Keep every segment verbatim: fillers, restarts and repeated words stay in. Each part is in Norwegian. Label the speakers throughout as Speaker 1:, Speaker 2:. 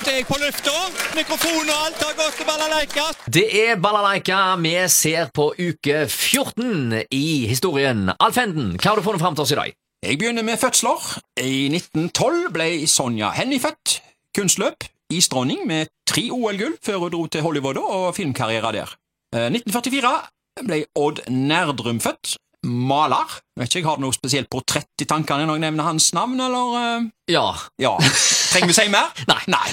Speaker 1: snart er jeg på lufta. Mikrofon og alt har gått til balalaika.
Speaker 2: Det er balalaika vi ser på uke fjorten i historien. Alf Henden, hva har du funnet frem til oss i dag?
Speaker 3: Jeg begynner med fødsler. I nitten tolv ble Sonja Hennie født. Kunstløp, isdronning med tre O L-gull før hun dro til Hollywood og filmkarriere der. nitten førtifire ble Odd Nerdrum født. Maler. Vet ikke, jeg har noe spesielt portrett i tankene når jeg nevner hans navn, eller?
Speaker 2: Ja.
Speaker 3: Ja. Trenger vi si mer?
Speaker 2: Nei.
Speaker 3: Nei.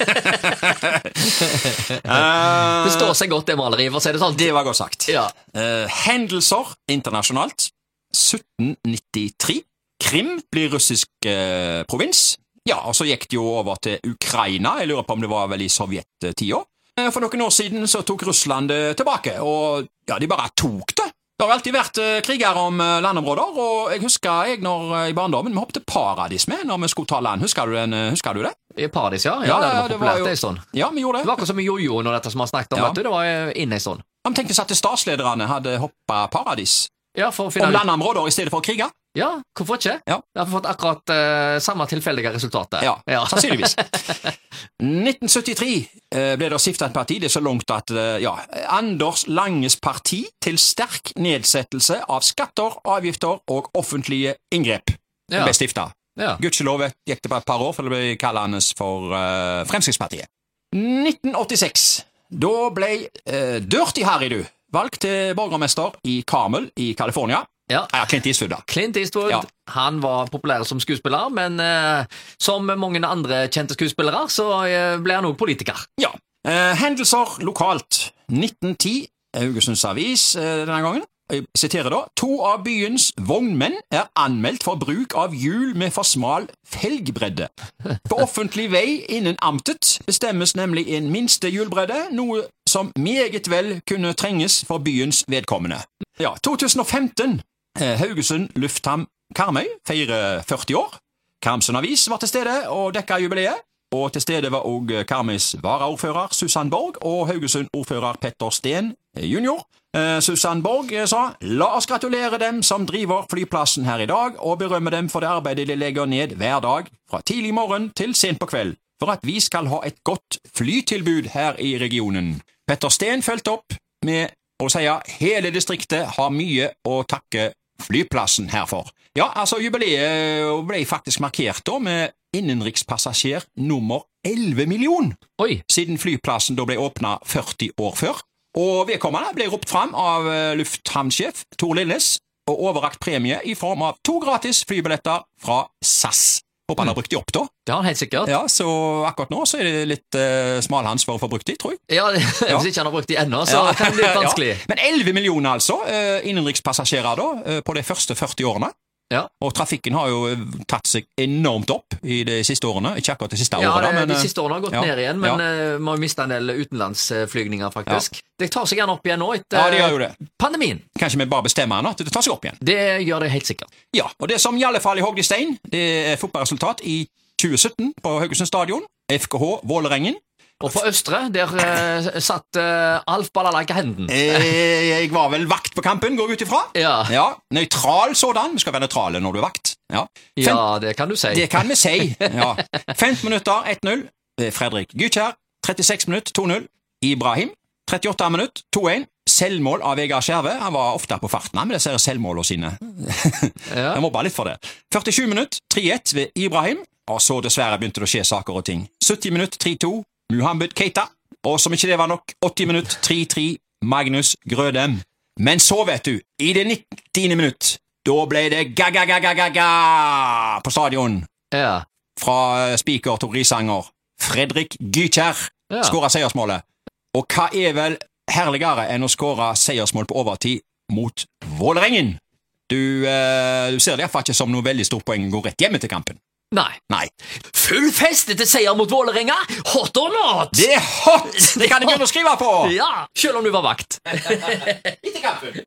Speaker 2: Det står seg godt det maleriet, for å si det sånn.
Speaker 3: Det var godt sagt.
Speaker 2: Ja.
Speaker 3: Uh, hendelser internasjonalt. sytten nittitre. Krim blir russisk uh, provins. Ja, og så gikk det jo over til Ukraina. Jeg lurer på om det var vel i sovjettida. Uh, for noen år siden så tok Russland det tilbake, og ja, de bare tok det. Det har alltid vært uh, kriger om uh, landområder, og jeg husker jeg når uh, i barndommen vi hoppet paradis med når vi skulle ta land. Husker du, den, uh, husker du det?
Speaker 2: I paradis, ja. Ja, ja, det var
Speaker 3: det
Speaker 2: populært
Speaker 3: var jo...
Speaker 2: en stund.
Speaker 3: Ja, vi gjorde det.
Speaker 2: Det var akkurat som i jojo når dette som har snakket om,
Speaker 3: Ja.
Speaker 2: vet du. Det var uh, inne en stund.
Speaker 3: Han tenkte seg at statslederne hadde hoppet paradis
Speaker 2: Ja, for å finne...
Speaker 3: om landområder i stedet for kriger.
Speaker 2: Ja, hvorfor ikke?
Speaker 3: Ja.
Speaker 2: Det har fått akkurat uh, samme tilfeldige resultatet.
Speaker 3: Ja,
Speaker 2: ja.
Speaker 3: sannsynligvis. nitten syttitre uh, ble det stiftet et parti, det er så langt at uh, ja, Anders Langes parti til sterk nedsettelse av skatter, avgifter og offentlige inngrep. Det
Speaker 2: Ja.
Speaker 3: ble stiftet.
Speaker 2: Ja.
Speaker 3: Gudskjelov gikk det på et par år, for det ble kallende for uh, Fremskrittspartiet. nitten åttiseks, da ble uh, Dirty Harry du valgt til borgermester i Carmel i California.
Speaker 2: Ja.
Speaker 3: Ja, Clint Eastwood da.
Speaker 2: Clint Eastwood,
Speaker 3: Ja.
Speaker 2: han var populær som skuespiller, men eh, som mange andre kjente skuespillere, så eh, ble han også politiker.
Speaker 3: Ja. Eh, hendelser lokalt. nitten ti, Haugesunds Avis eh, denne gangen. Jeg siterer da. To av byens vognmenn er anmeldt for bruk av hjul med for smal felgbredde. På offentlig vei innen amtet bestemmes nemlig en minste hjulbredde, noe som meget vel kunne trenges for byens vedkommende. Ja, to tusen og femten. Eh, Haugesund lufthavn Karmøy feirer førti år. Karmsund Avis var til stede og dekka jubileet. Og til stede var også Karmøys varaordfører Susann Borg og Haugesund-ordfører Petter Steen junior. Eh, Susann Borg eh, sa, la oss gratulere dem som driver flyplassen her i dag, og berømme dem for det arbeidet de legger ned hver dag, fra tidlig morgen til sent på kveld, for at vi skal ha et godt flytilbud her i regionen. Petter Steen følte opp med å si hele distriktet har mye å takke flyplassen herfor. Ja, altså jubileet ble faktisk markert da med innenrikspassasjer nummer elleve million,
Speaker 2: Oi!
Speaker 3: siden flyplassen da ble åpnet førti år før. Og vedkommende ble ropt fram av lufthavnsjef Tor Lilles og overrakt premie i form av to gratis flybilletter fra S A S. Håper han har brukt de opp da.
Speaker 2: Det har han helt sikkert.
Speaker 3: Ja, så akkurat nå så er det litt uh, smalhans for å få brukt de, tror jeg.
Speaker 2: Ja, hvis ikke han har brukt de ennå, så
Speaker 3: Ja.
Speaker 2: kan det bli litt vanskelig.
Speaker 3: Ja. Men elleve millioner altså, uh, innenrikspassasjerer da, uh, på de første førti årene.
Speaker 2: Ja.
Speaker 3: Og trafikken har jo tatt seg enormt opp i de siste årene, ikke akkurat de siste
Speaker 2: Ja,
Speaker 3: årene.
Speaker 2: det,
Speaker 3: Men,
Speaker 2: de siste årene har gått
Speaker 3: ja,
Speaker 2: ned igjen, men
Speaker 3: ja.
Speaker 2: ja. må jo miste en del utenlandsflygninger, faktisk. Det tar seg gjerne opp igjen nå etter
Speaker 3: Ja, det gjør jo det.
Speaker 2: pandemien.
Speaker 3: Kanskje vi bare bestemmer nå at det tar seg opp igjen.
Speaker 2: Det gjør det helt sikkert.
Speaker 3: Ja, og det som i alle fall i hogd i stein, det er fotballresultat i tjue sytten på Haugesund stadion, F K H Vålerengen.
Speaker 2: Og på Østre, der eh, satt eh, Alf Balalaika Henden.
Speaker 3: Eh, jeg var vel vakt på kampen, går jeg ut ifra.
Speaker 2: Ja.
Speaker 3: Ja, nøytral sådan. Vi skal være nøytrale når du er vakt. Ja, Fem,
Speaker 2: Ja, det kan du si.
Speaker 3: det kan vi si. Ja. femten minutter, ett null. Fredrik Gykjær, trettiseks minutter, to null. Ibrahim, trettiåtte minutter, to en. Selvmål av Vegard Skjerve. Han var ofte på farten med disse selvmålene sine.
Speaker 2: Ja.
Speaker 3: Jeg må bare litt for det. førtisju minutter, tre ett ved Ibrahim. Og så dessverre begynte det å skje saker og ting. sytti minutter, tre to. Muhammed Keita. Og som ikke det var nok, åtti minutter, tre tre. Magnus Grødem. Men så, vet du, i det nittiende minutt, da ble det ga-ga-ga-ga-ga på stadion.
Speaker 2: Ja.
Speaker 3: Fra speaker Tor Risanger. Fredrik Gykjær
Speaker 2: Ja.
Speaker 3: skåret seiersmålet. Og hva er vel herligere enn å skåre seiersmål på overtid mot Vålerengen? Du, eh, du ser det i hvert fall ikke som noe veldig stort poeng å gå rett hjemme til kampen.
Speaker 2: Nei.
Speaker 3: Nei.
Speaker 2: Full fest etter seier mot Vålerenga! Hot or not?
Speaker 3: Det er hot! Det kan jeg begynne å skrive på!
Speaker 2: Ja, selv om du var vakt.
Speaker 3: Etter kampen.